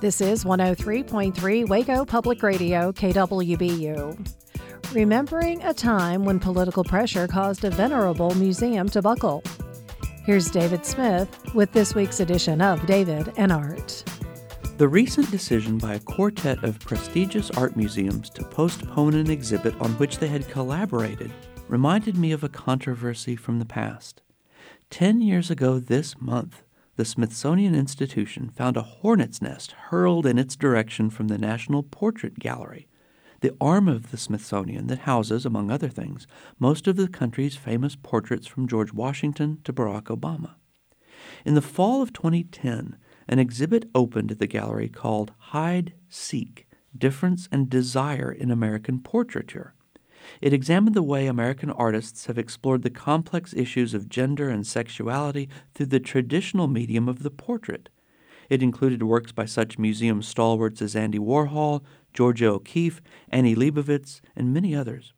This is 103.3 Waco Public Radio, KWBU. Remembering a time when political pressure caused a venerable museum to buckle. Here's David Smith with this week's edition of David and Art. The recent decision by a quartet of prestigious art museums to postpone an exhibit on which they had collaborated reminded me of a controversy from the past. 10 years ago this month, the Smithsonian Institution found a hornet's nest hurled in its direction from the National Portrait Gallery, the arm of the Smithsonian that houses, among other things, most of the country's famous portraits from George Washington to Barack Obama. In the fall of 2010, an exhibit opened at the gallery called Hide, Seek, Difference and Desire in American Portraiture. It examined the way American artists have explored the complex issues of gender and sexuality through the traditional medium of the portrait. It included works by such museum stalwarts as Andy Warhol, Georgia O'Keeffe, Annie Leibovitz, and many others.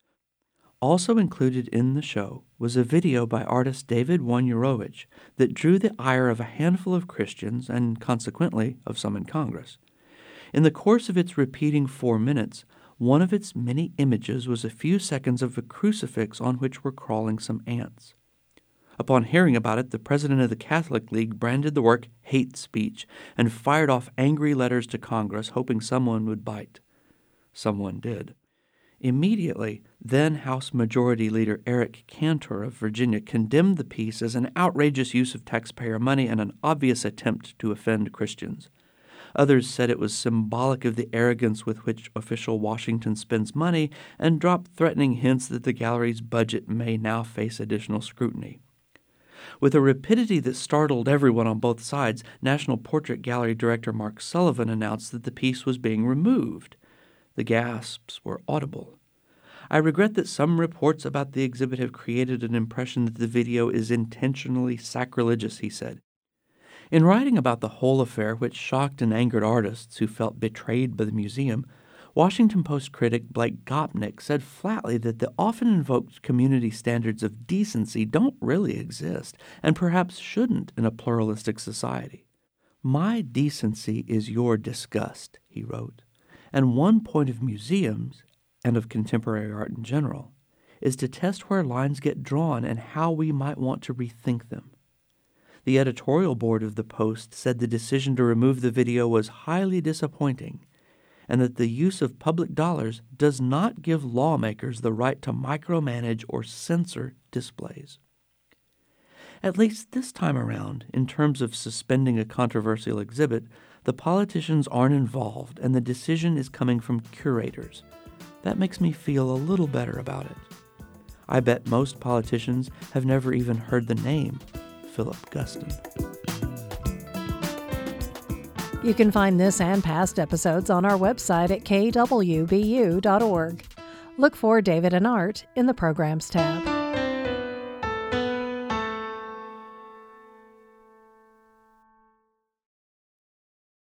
Also included in the show was a video by artist David Wojnarowicz that drew the ire of a handful of Christians and, consequently, of some in Congress. In the course of its repeating 4 minutes, one of its many images was a few seconds of a crucifix on which were crawling some ants. Upon hearing about it, the president of the Catholic League branded the work hate speech and fired off angry letters to Congress, hoping someone would bite. Someone did. Immediately, then House Majority Leader Eric Cantor of Virginia condemned the piece as an outrageous use of taxpayer money and an obvious attempt to offend Christians. Others said it was symbolic of the arrogance with which official Washington spends money and dropped threatening hints that the gallery's budget may now face additional scrutiny. With a rapidity that startled everyone on both sides, National Portrait Gallery Director Mark Sullivan announced that the piece was being removed. The gasps were audible. I regret that some reports about the exhibit have created an impression that the video is intentionally sacrilegious, he said. In writing about the whole affair, which shocked and angered artists who felt betrayed by the museum, Washington Post critic Blake Gopnik said flatly that the often invoked community standards of decency don't really exist and perhaps shouldn't in a pluralistic society. "My decency is your disgust," he wrote, "and one point of museums, and of contemporary art in general, is to test where lines get drawn and how we might want to rethink them." The editorial board of the Post said the decision to remove the video was highly disappointing and that the use of public dollars does not give lawmakers the right to micromanage or censor displays. At least this time around, in terms of suspending a controversial exhibit, the politicians aren't involved and the decision is coming from curators. That makes me feel a little better about it. I bet most politicians have never even heard the name Philip Guston. You can find this and past episodes on our website at kwbu.org. Look for David and Art in the Programs tab.